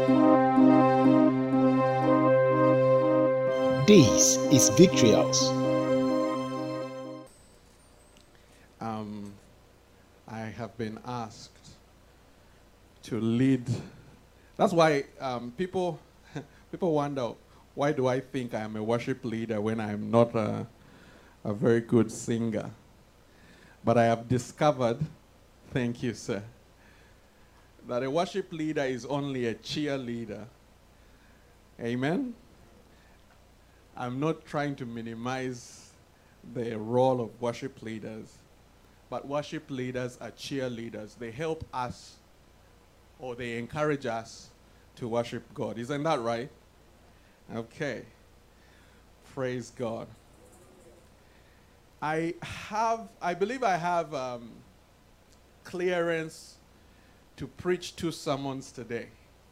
This is Victory House. I have been asked to lead. That's why people wonder, why do I think I am a worship leader when I am not a very good singer? But I have discovered, thank you, sir, that a worship leader is only a cheerleader. Amen? I'm not trying to minimize the role of worship leaders, but worship leaders are cheerleaders. They help us, or they encourage us to worship God. Isn't that right? Okay. Praise God. I believe I have clearance to preach 2 sermons today.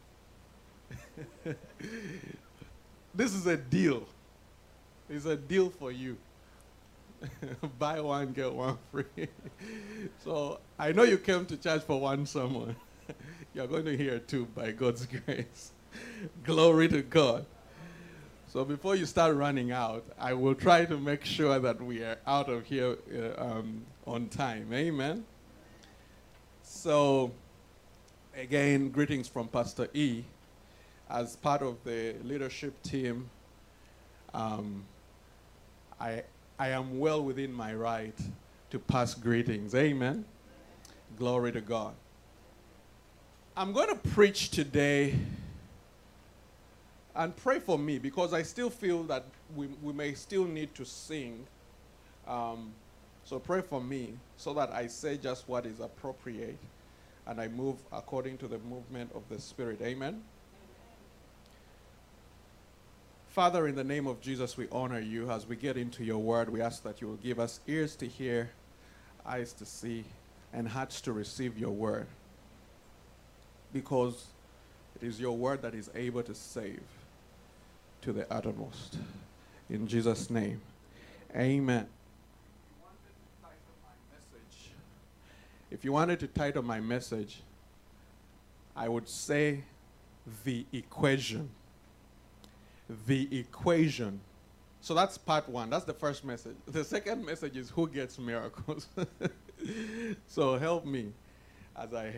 This is a deal. It's a deal for you. Buy one, get one free. So I know you came to church for 1 sermon. You're going to hear 2 by God's grace. Glory to God. So before you start running out, I will try to make sure that we are out of here on time. Amen. So again, greetings from Pastor E. As part of the leadership team, I am well within my right to pass greetings. Amen. Glory to God. I'm going to preach today, and pray for me, because I still feel that we may still need to sing. So pray for me so that I say just what is appropriate and I move according to the movement of the Spirit. Amen. Father, in the name of Jesus, we honor you. As we get into your word, we ask that you will give us ears to hear, eyes to see, and hearts to receive your word. Because it is your word that is able to save to the uttermost. In Jesus' name, amen. If you wanted to title my message, I would say the equation. The equation. So that's part 1. That's the first message. The second message is who gets miracles. So help me as I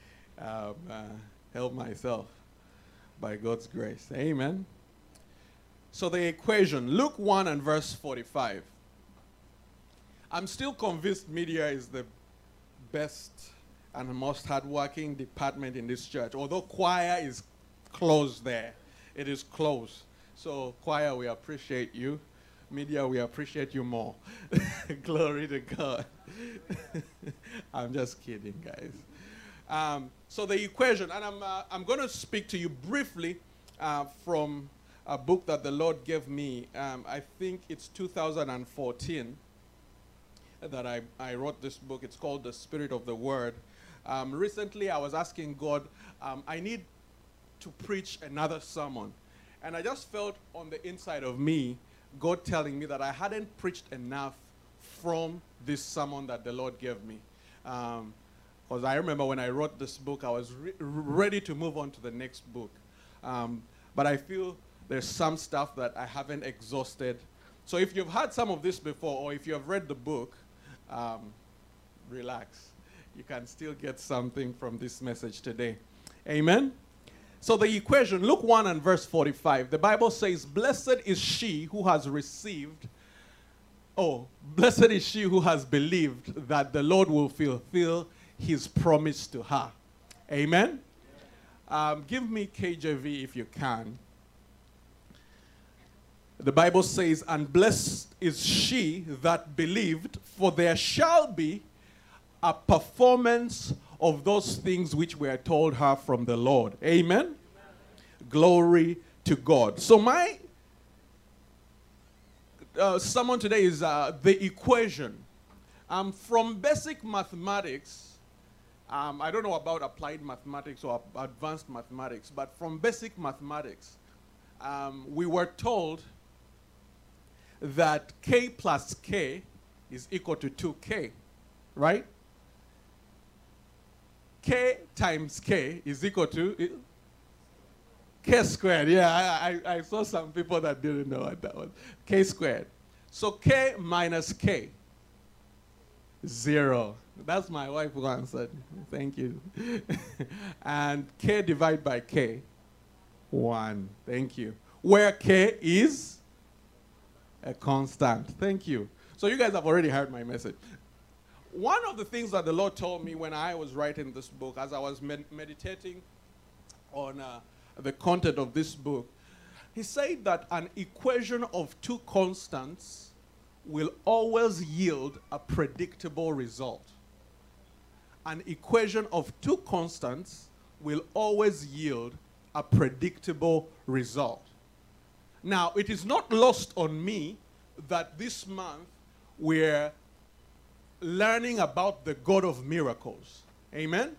help myself by God's grace. Amen. So the equation, Luke 1 and verse 45. I'm still convinced media is the best and most hardworking department in this church. Although choir is closed there. It is closed. So choir, we appreciate you. Media, we appreciate you more. Glory to God. I'm just kidding, guys. So the equation, and I'm going to speak to you briefly from a book that the Lord gave me. I think it's 2014 that I wrote this book. It's called The Spirit of the Word. Recently, I was asking God, I need to preach another sermon. And I just felt on the inside of me, God telling me that I hadn't preached enough from this sermon that the Lord gave me. Because I remember when I wrote this book, I was ready to move on to the next book. But I feel there's some stuff that I haven't exhausted. So if you've had some of this before, or if you have read the book, relax. You can still get something from this message today. Amen? So the equation, Luke 1 and verse 45, the Bible says, blessed is she who has believed that the Lord will fulfill his promise to her. Amen? Give me KJV if you can. The Bible says, and blessed is she that believed, for there shall be a performance of those things which were told her from the Lord. Amen? Amen. Glory to God. So my sermon today is the equation. From basic mathematics, I don't know about applied mathematics or advanced mathematics, but from basic mathematics, we were told that k plus k is equal to 2k, right? K times k is equal to K squared. Yeah, I saw some people that didn't know what that was. K squared. So K minus K. 0. That's my wife who answered. Thank you. And K divided by K. 1. Thank you. Where K is a constant. Thank you. So you guys have already heard my message. One of the things that the Lord told me when I was writing this book, as I was meditating on the content of this book, He said that an equation of two constants will always yield a predictable result. An equation of two constants will always yield a predictable result. Now, it is not lost on me that this month we're learning about the God of miracles. Amen?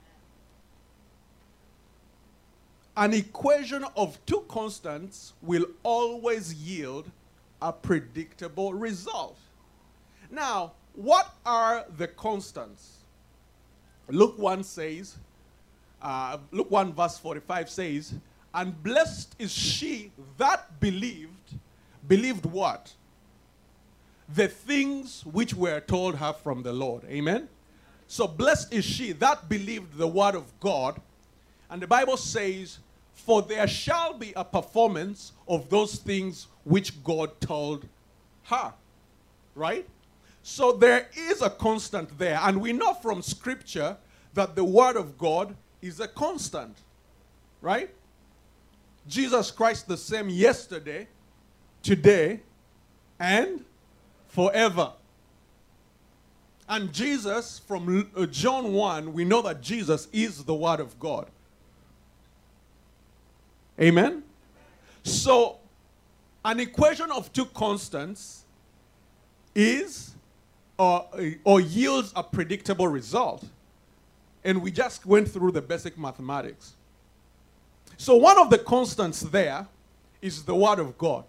An equation of two constants will always yield a predictable result. Now, what are the constants? Luke 1 says, Luke 1 verse 45 says, and blessed is she that believed. Believed what? The things which were told her from the Lord. Amen? So blessed is she that believed the word of God. And the Bible says, for there shall be a performance of those things which God told her. Right? So there is a constant there. And we know from Scripture that the word of God is a constant. Right? Jesus Christ the same yesterday, today, and forever. And Jesus, from John 1, we know that Jesus is the Word of God. Amen? So, an equation of two constants is or yields a predictable result. And we just went through the basic mathematics. So one of the constants there is the Word of God.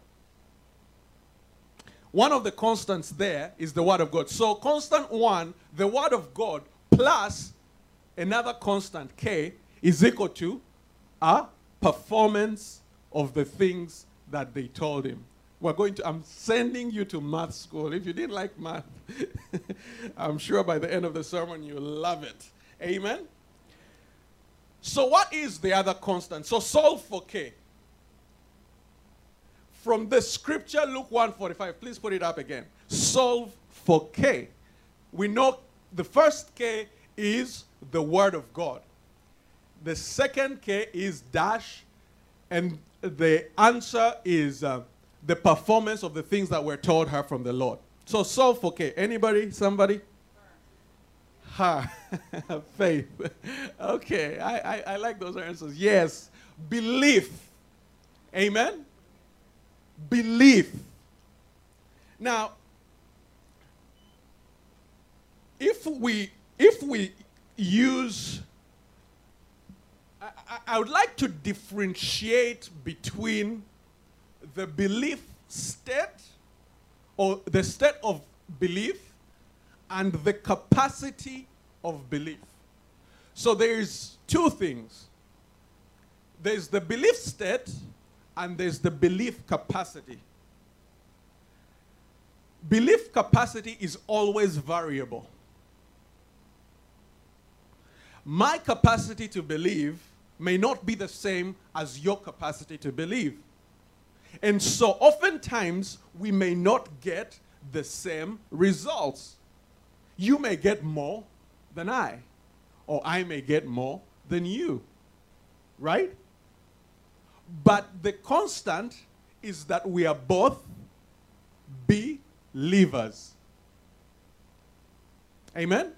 One of the constants there is the Word of God. So constant 1, the Word of God, plus another constant, K, is equal to a performance of the things that they told him. I'm sending you to math school. If you didn't like math, I'm sure by the end of the sermon you'll love it. Amen? So what is the other constant? So solve for K. From the scripture, Luke 1:45, please put it up again. Solve for K. We know the first K is the Word of God. The second K is dash, and the answer is the performance of the things that were told her from the Lord. So solve for K. Anybody? Somebody? Ha. Faith. Okay, I like those answers. Yes. Belief. Amen? Belief. Now, if we use, I would like to differentiate between the belief state or the state of belief and the capacity of belief. So there's two things. There's the belief state and there's the belief capacity. Belief capacity is always variable. My capacity to believe may not be the same as your capacity to believe. And so oftentimes we may not get the same results. You may get more than I, or I may get more than you, right? But the constant is that we are both believers. Amen?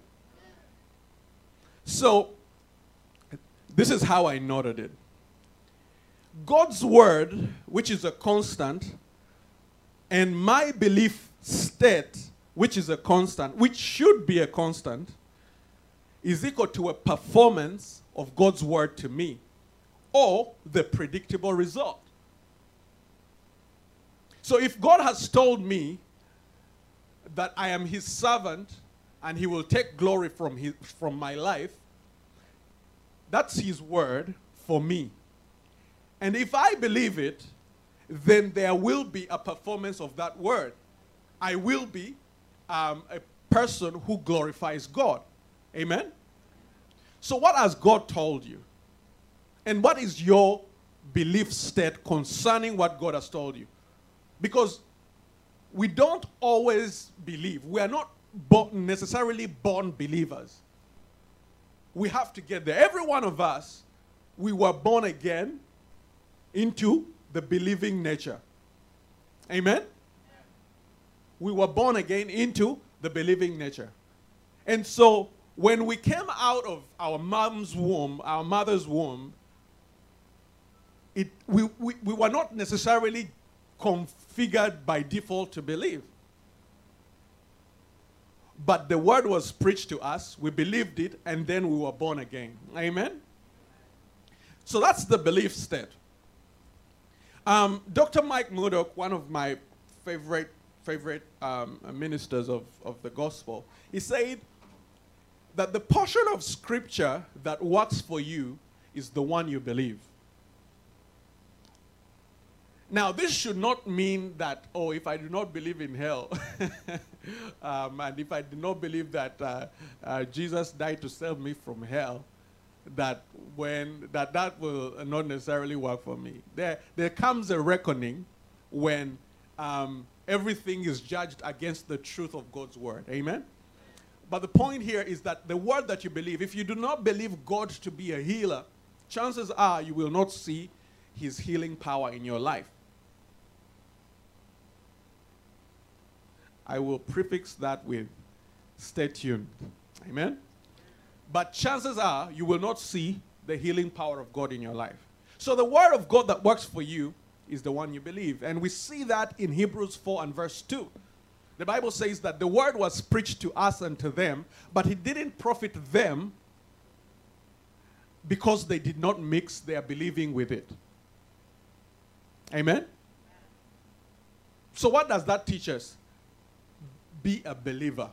So, this is how I noted it. God's word, which is a constant, and my belief state, which is a constant, which should be a constant, is equal to a performance of God's word to me, or the predictable result. So if God has told me that I am his servant and he will take glory from my life, that's his word for me. And if I believe it, then there will be a performance of that word. I will be a person who glorifies God. Amen? So what has God told you? And what is your belief state concerning what God has told you? Because we don't always believe. We are not necessarily born believers. We have to get there. Every one of us, we were born again into the believing nature. Amen? We were born again into the believing nature. And so when we came out of our mom's womb, our mother's womb, we were not necessarily configured by default to believe. But the word was preached to us, we believed it, and then we were born again. Amen? So that's the belief state. Dr. Mike Murdock, one of my favorite ministers of the gospel, he said that the portion of scripture that works for you is the one you believe. Now, this should not mean that, oh, if I do not believe in hell, and if I do not believe that Jesus died to save me from hell, that will not necessarily work for me. There comes a reckoning when everything is judged against the truth of God's word. Amen? But the point here is that the word that you believe, if you do not believe God to be a healer, chances are you will not see his healing power in your life. I will prefix that with stay tuned. Amen? But chances are you will not see the healing power of God in your life. So the word of God that works for you is the one you believe. And we see that in Hebrews 4 and verse 2. The Bible says that the word was preached to us and to them, but it didn't profit them because they did not mix their believing with it. Amen? So what does that teach us? Be a believer.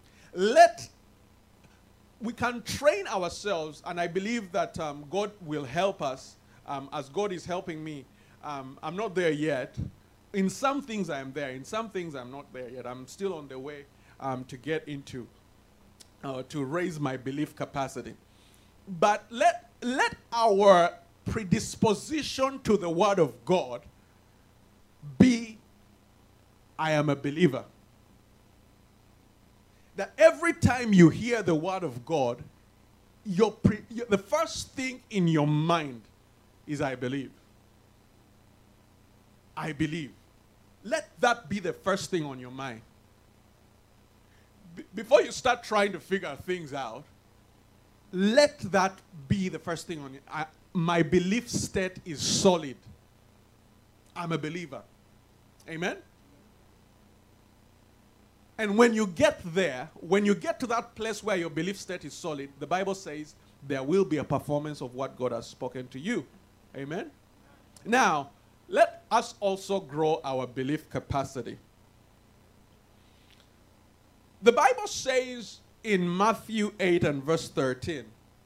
We can train ourselves, and I believe that God will help us as God is helping me. I'm not there yet. In some things I am there. In some things I'm not there yet. I'm still on the way to get into, to raise my belief capacity. But let our predisposition to the Word of God be, I am a believer. That every time you hear the word of God, the first thing in your mind is, I believe. I believe. Let that be the first thing on your mind. Before you start trying to figure things out, let that be the first thing on your mind. My belief state is solid. I'm a believer. Amen? And when you get there, when you get to that place where your belief state is solid, the Bible says there will be a performance of what God has spoken to you. Amen? Now, let us also grow our belief capacity. The Bible says in Matthew 8 and verse 13.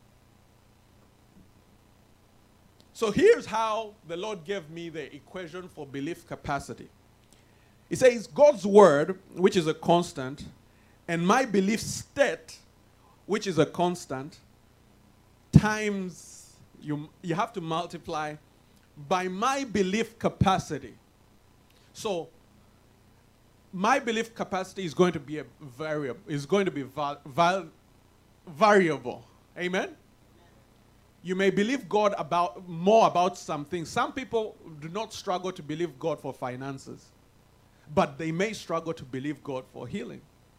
So here's how the Lord gave me the equation for belief capacity. It says, God's word, which is a constant, and my belief state, which is a constant, times, you have to multiply by my belief capacity. So, my belief capacity is going to be a variable, is going to be variable. Amen? You may believe God more about something. Some people do not struggle to believe God for finances, but they may struggle to believe God for healing.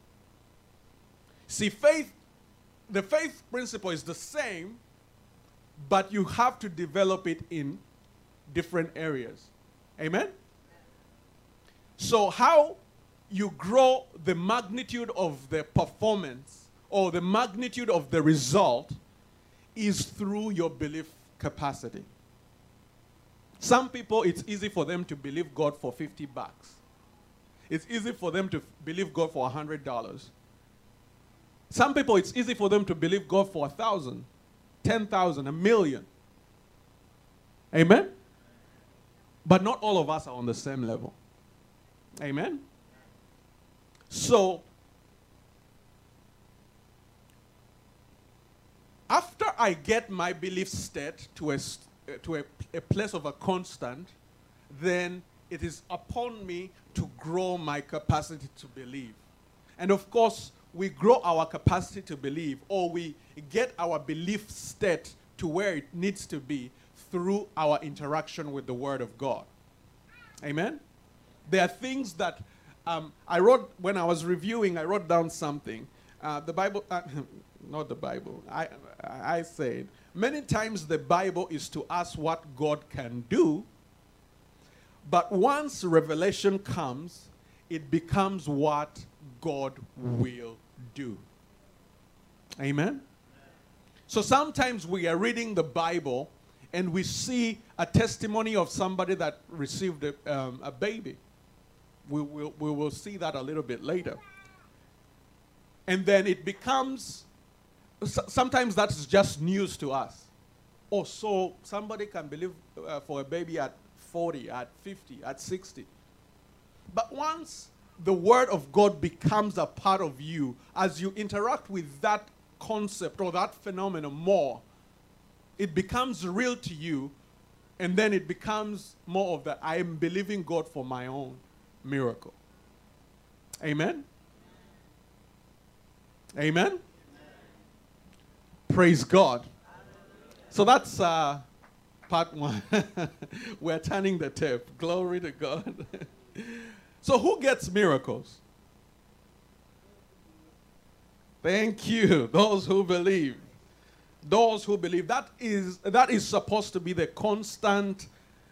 See, the faith principle is the same, but you have to develop it in different areas. Amen? So how you grow the magnitude of the performance or the magnitude of the result is through your belief capacity. Some people, it's easy for them to believe God for $50. It's easy for them to believe God for $100. Some people, it's easy for them to believe God for 1,000, 10,000, 1,000,000. Amen? But not all of us are on the same level. Amen? So, after I get my belief state to a place of a constant, then it is upon me to grow my capacity to believe. And of course, we grow our capacity to believe, or we get our belief state to where it needs to be through our interaction with the Word of God. Amen? There are things that I wrote, when I was reviewing, I wrote down something. The Bible, not the Bible, I said, many times the Bible is to us what God can do, but once revelation comes, it becomes what God will do. Amen? So sometimes we are reading the Bible and we see a testimony of somebody that received a baby. We will see that a little bit later. And then it becomes, sometimes that's just news to us. Oh, so somebody can believe for a baby at 40, at 50, at 60. But once the Word of God becomes a part of you, as you interact with that concept or that phenomenon more, it becomes real to you, and then it becomes more of that I am believing God for my own miracle. Amen? Amen? Amen. Praise God. So that's part one. We're turning the tape. Glory to God. So who gets miracles? Thank you. Those who believe. Those who believe. That is supposed to be the constant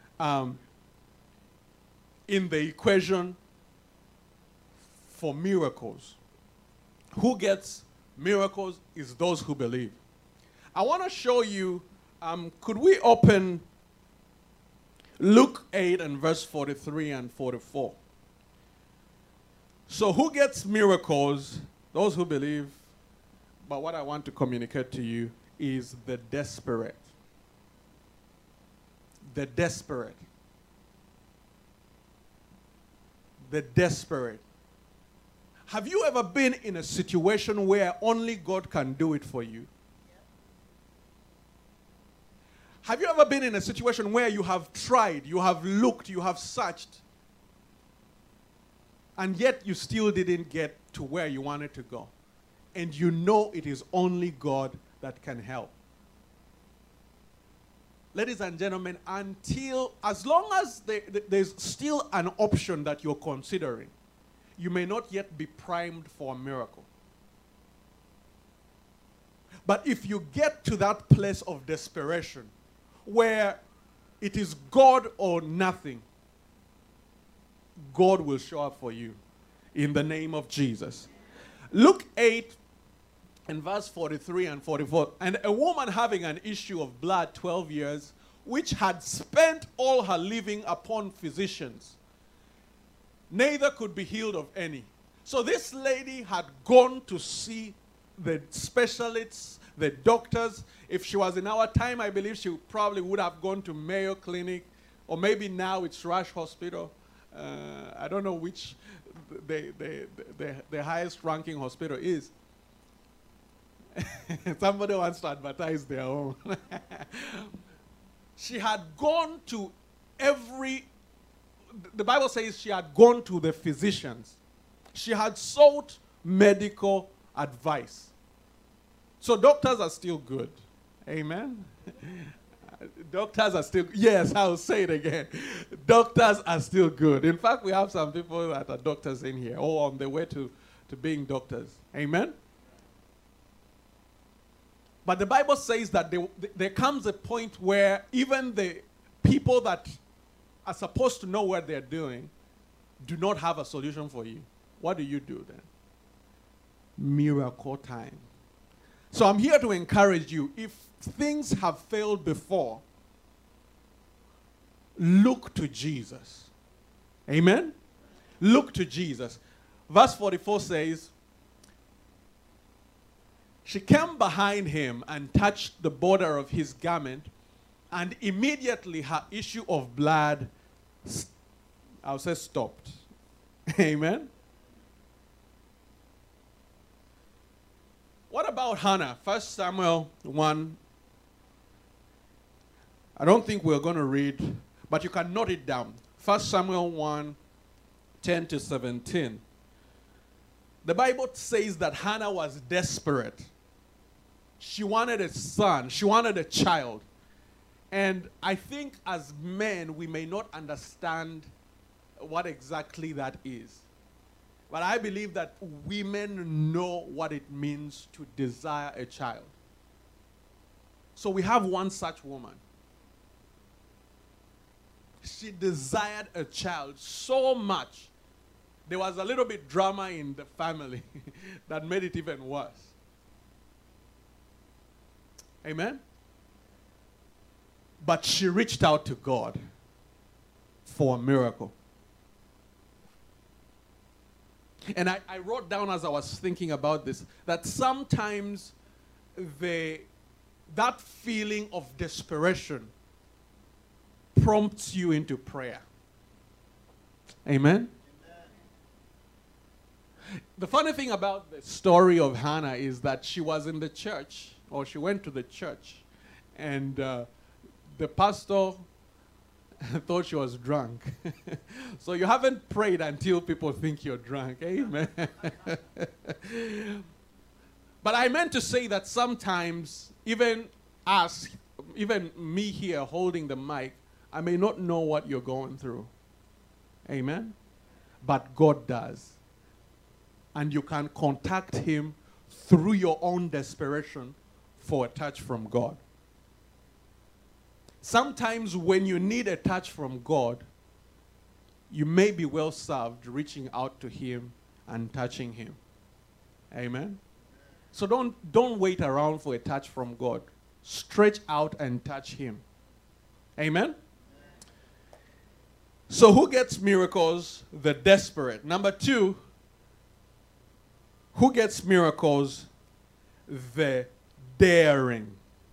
in the equation for miracles. Who gets miracles is those who believe. I want to show you, could we open Luke 8 and verse 43 and 44? So who gets miracles? Those who believe. But what I want to communicate to you is the desperate. The desperate. The desperate. Have you ever been in a situation where only God can do it for you? Have you ever been in a situation where you have tried, you have looked, you have searched, and yet you still didn't get to where you wanted to go? And you know it is only God that can help. Ladies and gentlemen, as long as there's still an option that you're considering, you may not yet be primed for a miracle. But if you get to that place of desperation, where it is God or nothing, God will show up for you in the name of Jesus. Luke 8 and verse 43 and 44. And a woman having an issue of blood 12 years, which had spent all her living upon physicians, neither could be healed of any. So this lady had gone to see the specialists, the doctors. If she was in our time, I believe she probably would have gone to Mayo Clinic, or maybe now it's Rush Hospital. I don't know which the highest ranking hospital is. Somebody wants to advertise their own. She had gone to the Bible says she had gone to the physicians. She had sought medical advice. So doctors are still good. Amen? Doctors are still, yes, I'll say it again. Doctors are still good. In fact, we have some people that are doctors in here, or on the way to being doctors. Amen? But the Bible says that there comes a point where even the people that are supposed to know what they're doing do not have a solution for you. What do you do then? Miracle time. So I'm here to encourage you. If things have failed before, look to Jesus. Amen? Look to Jesus. Verse 44 says, she came behind him and touched the border of his garment, and immediately her issue of blood I'll say stopped. Amen. What about Hannah? 1 Samuel 1. I don't think we're going to read, but you can note it down. 1 Samuel 1, 10 to 17. The Bible says that Hannah was desperate. She wanted a son. She wanted a child. And I think as men, we may not understand what exactly that is. But I believe that women know what it means to desire a child. So we have one such woman. She desired a child so much. There was a little bit drama in the family that made it even worse. Amen? But she reached out to God for a miracle. And I wrote down as I was thinking about this that sometimes that feeling of desperation prompts you into prayer. Amen? The funny thing about the story of Hannah is that she was in the church, or she went to the church, and the pastor thought she was drunk. So you haven't prayed until people think you're drunk. Amen. But I meant to say that sometimes, even me here holding the mic, I may not know what you're going through. Amen. But God does. And you can contact him through your own desperation for a touch from God. Sometimes when you need a touch from God, you may be well served reaching out to him and touching him. Amen? So don't wait around for a touch from God. Stretch out and touch him. Amen? So who gets miracles? The desperate. Number 2, who gets miracles? The daring.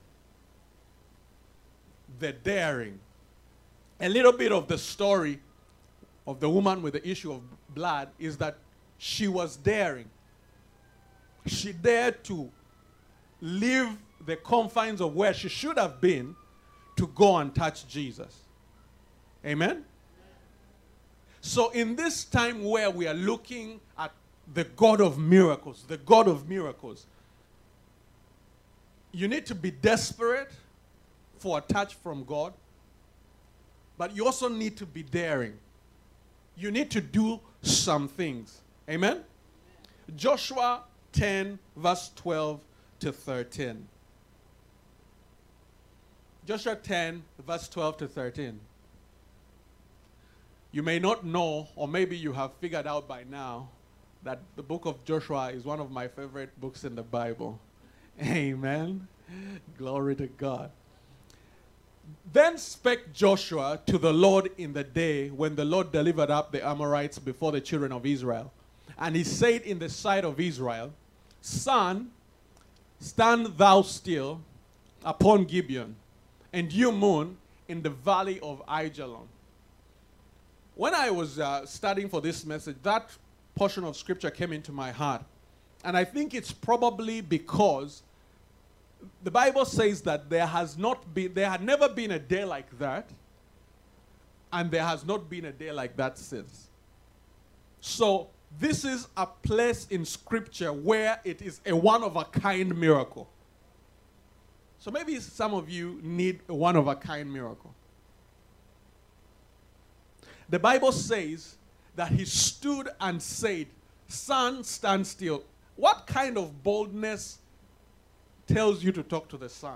The daring. A little bit of the story of the woman with the issue of blood is that she was daring. She dared to leave the confines of where she should have been to go and touch Jesus. Amen? So in this time where we are looking at the God of miracles, you need to be desperate for a touch from God, but you also need to be daring. You need to do some things. Amen? Joshua 10, verse 12 to 13. Joshua 10, verse 12 to 13. You may not know, or maybe you have figured out by now, that the book of Joshua is one of my favorite books in the Bible. Amen? Glory to God. Then spake Joshua to the Lord in the day when the Lord delivered up the Amorites before the children of Israel. And he said in the sight of Israel, Sun, stand thou still upon Gibeon, and you, moon, in the valley of Ajalon. When I was studying for this message, that portion of scripture came into my heart. And I think it's probably because the Bible says that there had never been a day like that, and there has not been a day like that since. So this is a place in Scripture where it is a one-of-a-kind miracle. So maybe some of you need a one-of-a-kind miracle. The Bible says that he stood and said, Sun, stand still. What kind of boldness tells you to talk to the sun?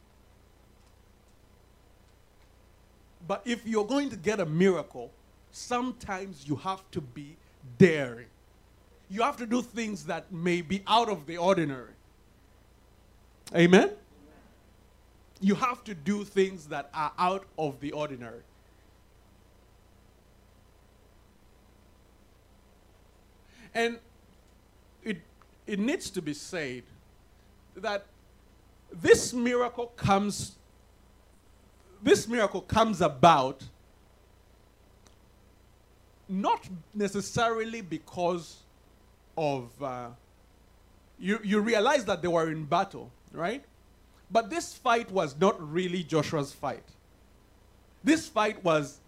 But if you're going to get a miracle, sometimes you have to be daring. You have to do things that may be out of the ordinary. Amen? You have to do things that are out of the ordinary. And it needs to be said that this miracle comes about not necessarily because of, you realize that they were in battle, right? But this fight was not really Joshua's fight. This fight was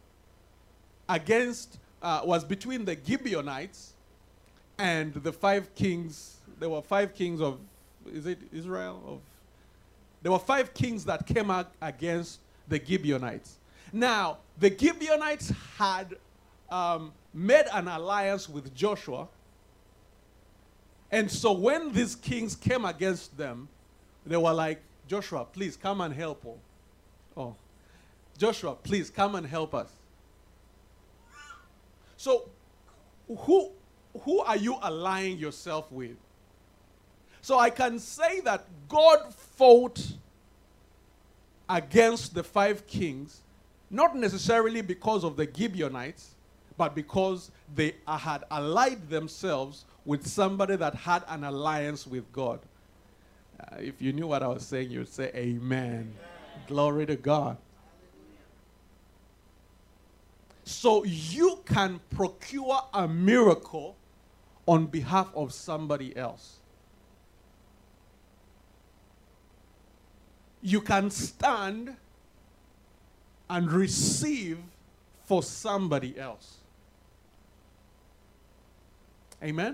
was between the Gibeonites and the 5 kings. There were 5 kings of, is it Israel? There were 5 kings that came out against the Gibeonites. Now, the Gibeonites had made an alliance with Joshua. And so when these kings came against them, they were like, Joshua, please come and help us. Oh, Joshua, please come and help us. So, who are you allying yourself with? So I can say that God fought against the 5 kings, not necessarily because of the Gibeonites, but because they had allied themselves with somebody that had an alliance with God. If you knew what I was saying, you would say amen. Glory to God. So you can procure a miracle on behalf of somebody else. You can stand and receive for somebody else. Amen?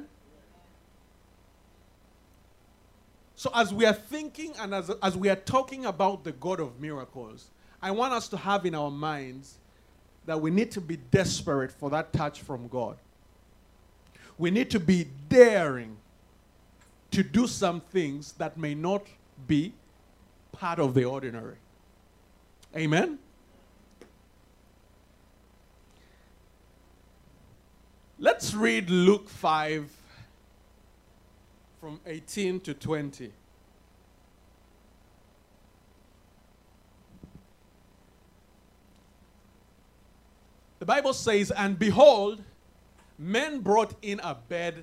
So as we are thinking and as we are talking about the God of miracles, I want us to have in our minds that we need to be desperate for that touch from God. We need to be daring to do some things that may not be part of the ordinary. Amen? Let's read Luke 5 from 18 to 20. The Bible says, and behold, men brought in a bed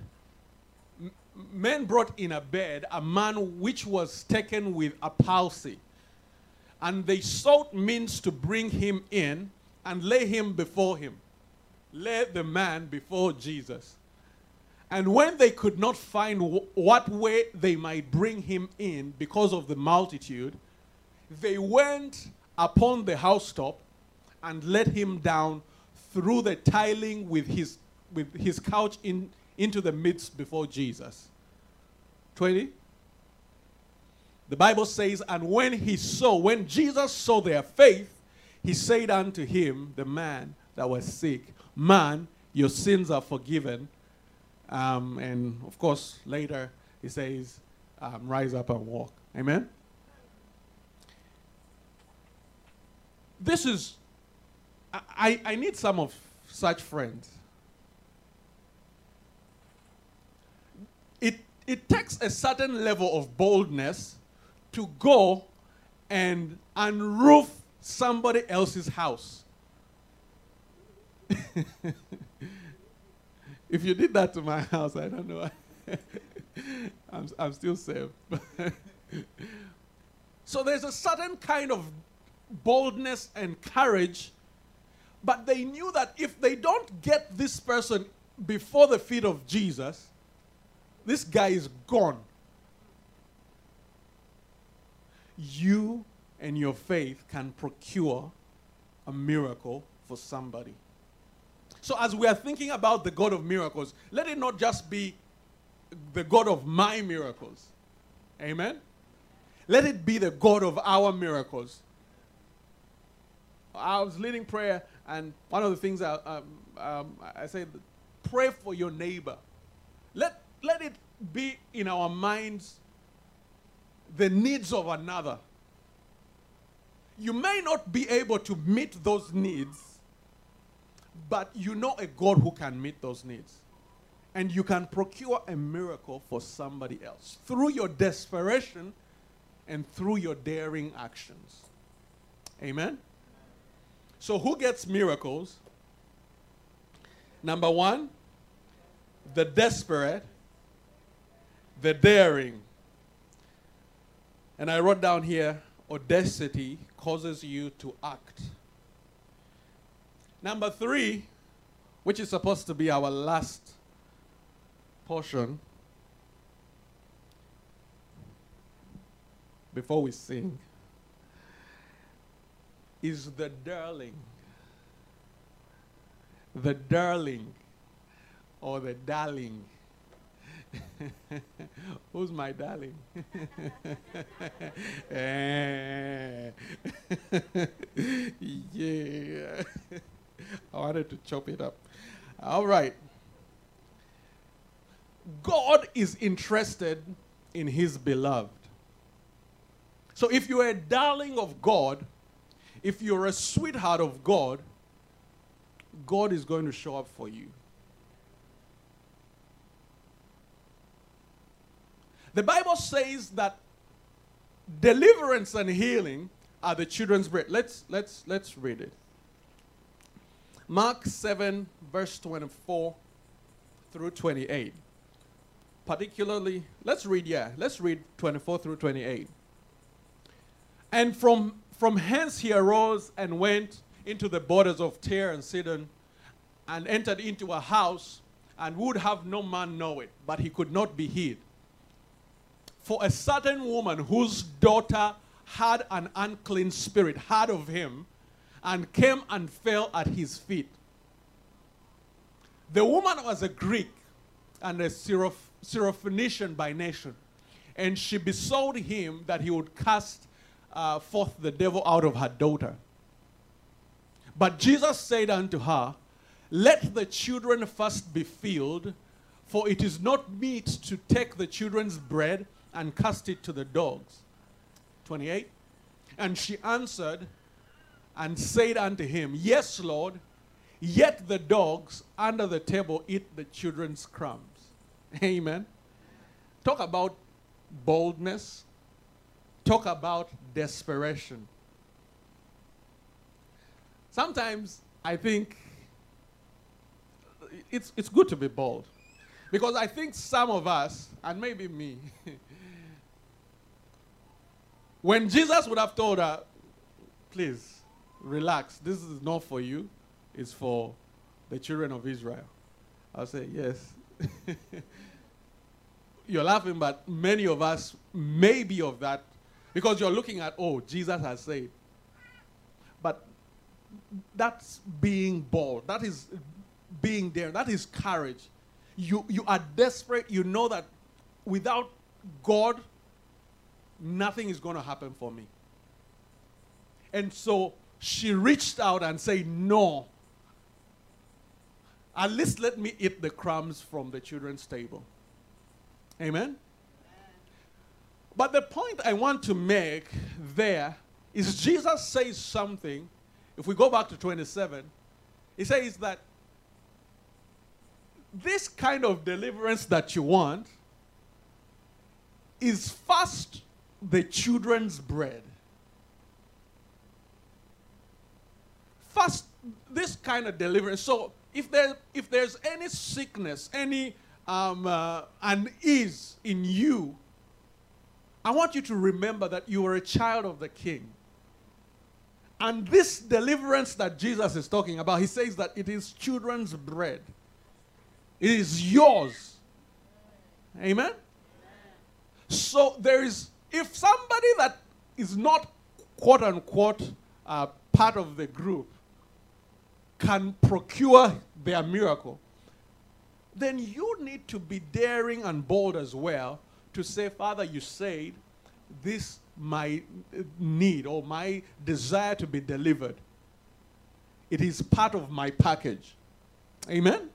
a man which was taken with a palsy. And they sought means to bring him in and lay him before him. Lay the man before Jesus. And when they could not find what way they might bring him in because of the multitude, they went upon the housetop and let him down through the tiling with his couch into the midst before Jesus. 20. The Bible says, and when Jesus saw their faith, he said unto him, the man that was sick, man, your sins are forgiven. And of course, later he says, rise up and walk. Amen? This is, I need some of such friends. It takes a certain level of boldness to go and unroof somebody else's house. If you did that to my house, I don't know. I'm still safe. So there's a certain kind of boldness and courage, but they knew that if they don't get this person before the feet of Jesus, this guy is gone. You and your faith can procure a miracle for somebody. So as we are thinking about the God of miracles, let it not just be the God of my miracles. Amen? Let it be the God of our miracles. I was leading prayer, and one of the things I said, pray for your neighbor. Let it be in our minds the needs of another. You may not be able to meet those needs, but you know a God who can meet those needs. And you can procure a miracle for somebody else through your desperation and through your daring actions. Amen? So who gets miracles? Number 1, the desperate, the daring. And I wrote down here, audacity causes you to act. Number 3, which is supposed to be our last portion before we sing, is the darling. The darling or the darling. Who's my darling? Yeah. I wanted to chop it up. All right. God is interested in his beloved. So if you're a darling of God, if you're a sweetheart of God, God is going to show up for you. The Bible says that deliverance and healing are the children's bread. Let's read it. Mark 7, verse 24 through 28. Particularly, let's read 24 through 28. And from hence he arose and went into the borders of Tyre and Sidon, and entered into a house, and would have no man know it, but he could not be hid. For a certain woman whose daughter had an unclean spirit heard of him, and came and fell at his feet. The woman was a Greek and a Syrophoenician by nation, and she besought him that he would cast forth the devil out of her daughter. But Jesus said unto her, Let the children first be filled, for it is not meet to take the children's bread and cast it to the dogs. 28. And she answered and said unto him, Yes, Lord, yet the dogs under the table eat the children's crumbs. Amen. Talk about boldness. Talk about desperation. Sometimes I think it's good to be bold. Because I think some of us, and maybe me, when Jesus would have told her, please, relax, this is not for you, it's for the children of Israel, I'll say, yes. You're laughing, but many of us may be of that, because you're looking at, oh, Jesus has said. But that's being bold. That is being there. That is courage. You are desperate. You know that without God, nothing is going to happen for me. And so she reached out and said, no. At least let me eat the crumbs from the children's table. Amen? But the point I want to make there is Jesus says something. If we go back to 27, he says that this kind of deliverance that you want is first the children's bread. First, this kind of deliverance. So if there's any sickness, any unease in you, I want you to remember that you are a child of the King. And this deliverance that Jesus is talking about, he says that it is children's bread. It is yours. Amen? So there is, if somebody that is not quote unquote part of the group can procure their miracle, then you need to be daring and bold as well to say, Father, you said this my need or my desire to be delivered. It is part of my package. Amen?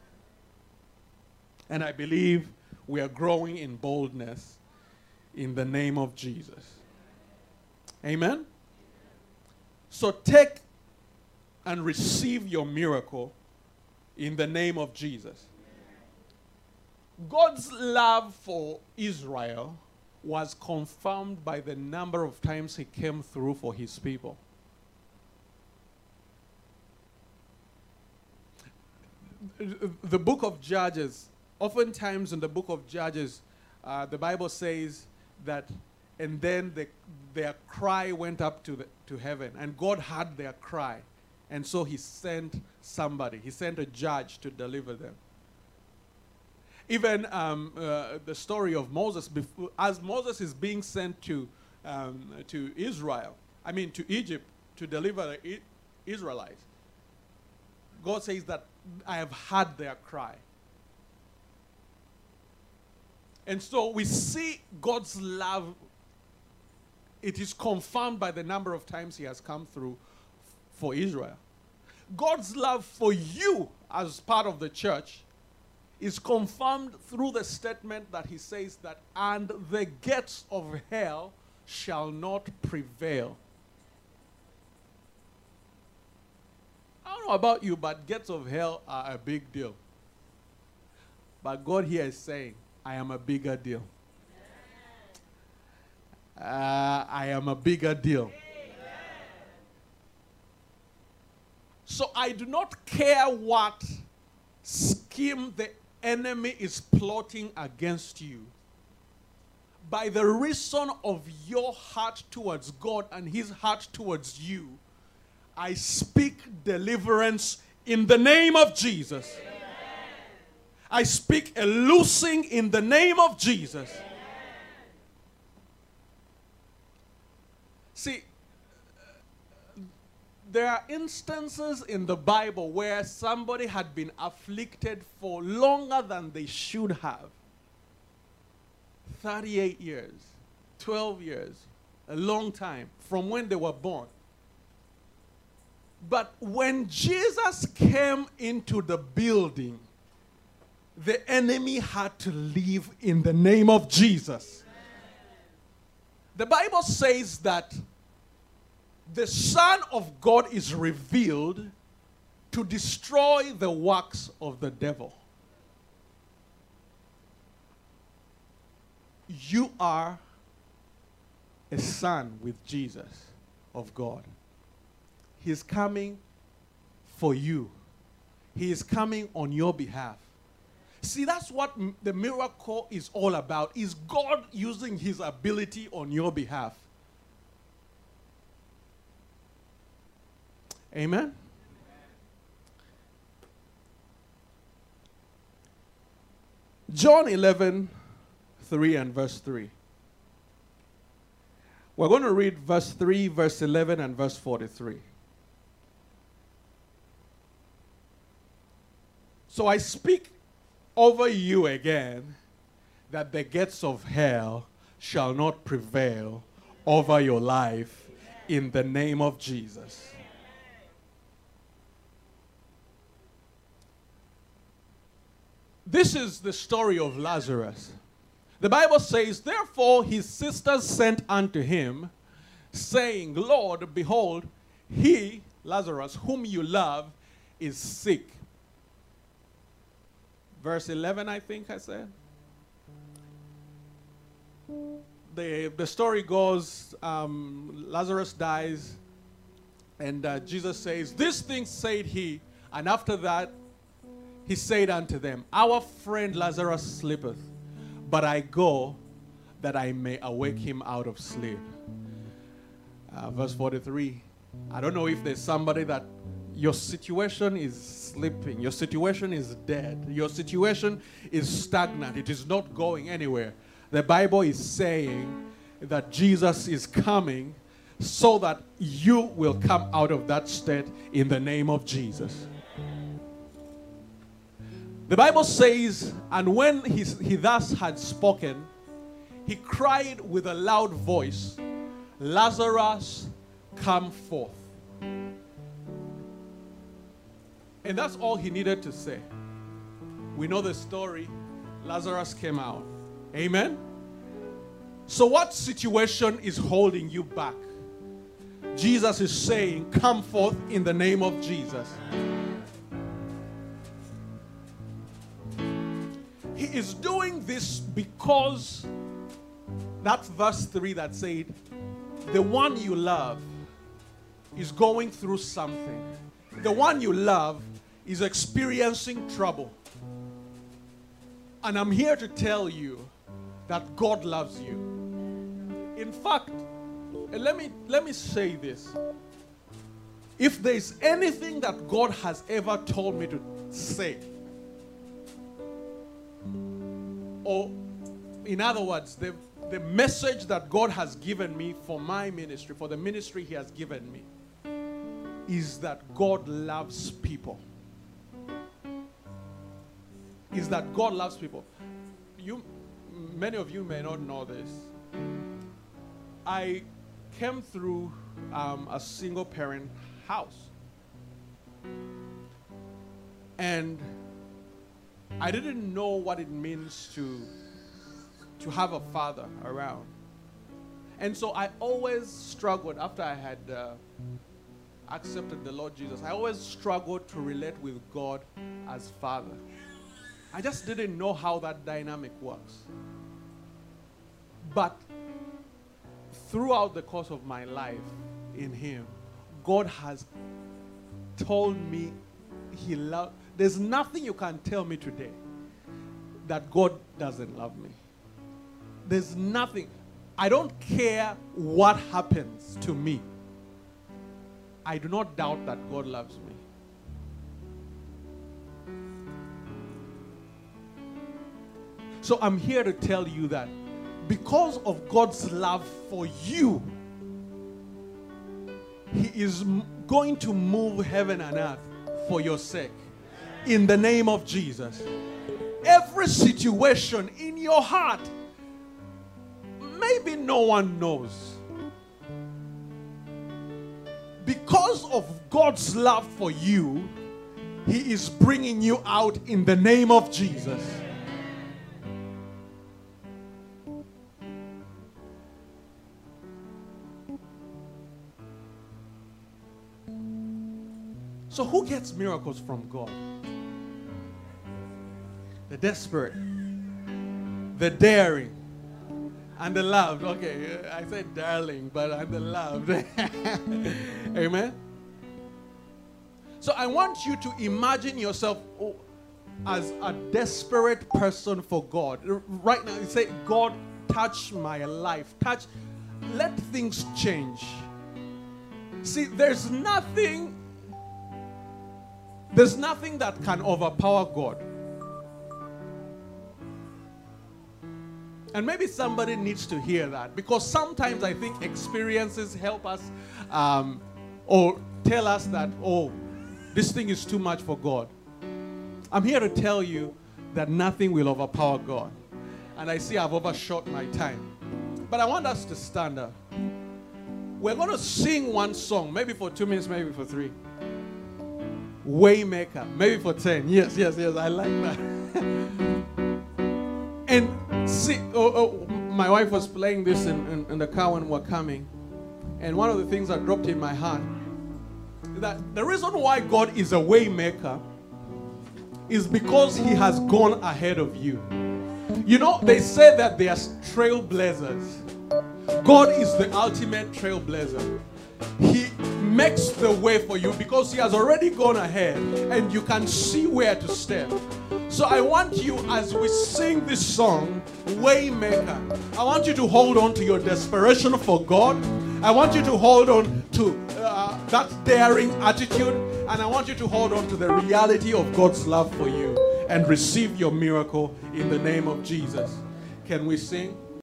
And I believe we are growing in boldness in the name of Jesus. Amen? So take and receive your miracle in the name of Jesus. God's love for Israel was confirmed by the number of times he came through for his people. The book of Judges, oftentimes in the book of Judges, the Bible says that, and then their cry went up to heaven, and God heard their cry. And so he sent somebody. He sent a judge to deliver them. Even the story of Moses, as Moses is being sent to Israel, to Egypt to deliver the Israelites, God says that I have heard their cry. And so we see God's love. It is confirmed by the number of times he has come through for Israel. God's love for you as part of the church is confirmed through the statement that he says that, and the gates of hell shall not prevail. I don't know about you, but gates of hell are a big deal. But God here is saying, I am a bigger deal. I am a bigger deal. So I do not care what scheme the enemy is plotting against you. By the reason of your heart towards God and his heart towards you, I speak deliverance in the name of Jesus. Amen. I speak a loosing in the name of Jesus. Amen. See, there are instances in the Bible where somebody had been afflicted for longer than they should have. 38 years, 12 years, a long time from when they were born. But when Jesus came into the building, the enemy had to leave in the name of Jesus. The Bible says that the Son of God is revealed to destroy the works of the devil. You are a son with Jesus of God. He is coming for you. He is coming on your behalf. See, that's what the miracle is all about, is God using his ability on your behalf. Amen? John 11, 3 and verse 3. We're going to read verse 3, verse 11, and verse 43. So I speak over you again, that the gates of hell shall not prevail over your life in the name of Jesus. This is the story of Lazarus. The Bible says, therefore his sisters sent unto him, saying, Lord, behold, he, Lazarus, whom you love, is sick. Verse 11, I think I said. The story goes, Lazarus dies, and Jesus says, this thing said he, and after that, he said unto them, our friend Lazarus sleepeth, but I go that I may awake him out of sleep. Verse 43, I don't know if there's somebody that your situation is sleeping, your situation is dead, your situation is stagnant, it is not going anywhere. The Bible is saying that Jesus is coming so that you will come out of that state in the name of Jesus. The Bible says, and when he thus had spoken, he cried with a loud voice, Lazarus, come forth. And that's all he needed to say. We know the story. Lazarus came out. Amen? So what situation is holding you back? Jesus is saying, come forth in the name of Jesus. He is doing this because that's verse 3 that said, the one you love is going through something. The one you love is experiencing trouble. And I'm here to tell you that God loves you. In fact, let me say this. If there's anything that God has ever told me to say, or in other words, the message that God has given me for my ministry, for the ministry He has given me, is that God loves people. Is that God loves people. Many of you may not know this. I came through a single parent house. And I didn't know what it means to have a father around. And so I always struggled after I had accepted the Lord Jesus. I always struggled to relate with God as Father. I just didn't know how that dynamic works. But throughout the course of my life in Him, God has told me He loves. There's nothing you can tell me today that God doesn't love me. There's nothing. I don't care what happens to me. I do not doubt that God loves me. So I'm here to tell you that because of God's love for you, He is going to move heaven and earth for your sake. In the name of Jesus. Every situation in your heart, maybe no one knows. Because of God's love for you, He is bringing you out in the name of Jesus. So who gets miracles from God? The desperate, the daring, and the loved. Okay, I said darling, but I'm the loved. Amen? So I want you to imagine yourself as a desperate person for God. Right now, you say, God, touch my life. Let things change. See, there's nothing that can overpower God. And maybe somebody needs to hear that, because sometimes I think experiences help us or tell us that, oh, this thing is too much for God. I'm here to tell you that nothing will overpower God. And I see I've overshot my time. But I want us to stand up. We're going to sing one song, maybe for 2 minutes, maybe for 3. Waymaker, maybe for 10. Yes, I like that. And see, my wife was playing this in the car when we were coming. And one of the things that dropped in my heart is that the reason why God is a waymaker is because He has gone ahead of you. You know, they say that they are trailblazers. God is the ultimate trailblazer. He makes the way for you because He has already gone ahead and you can see where to step. So I want you, as we sing this song, Waymaker, I want you to hold on to your desperation for God. I want you to hold on to that daring attitude, and I want you to hold on to the reality of God's love for you and receive your miracle in the name of Jesus. Can we sing?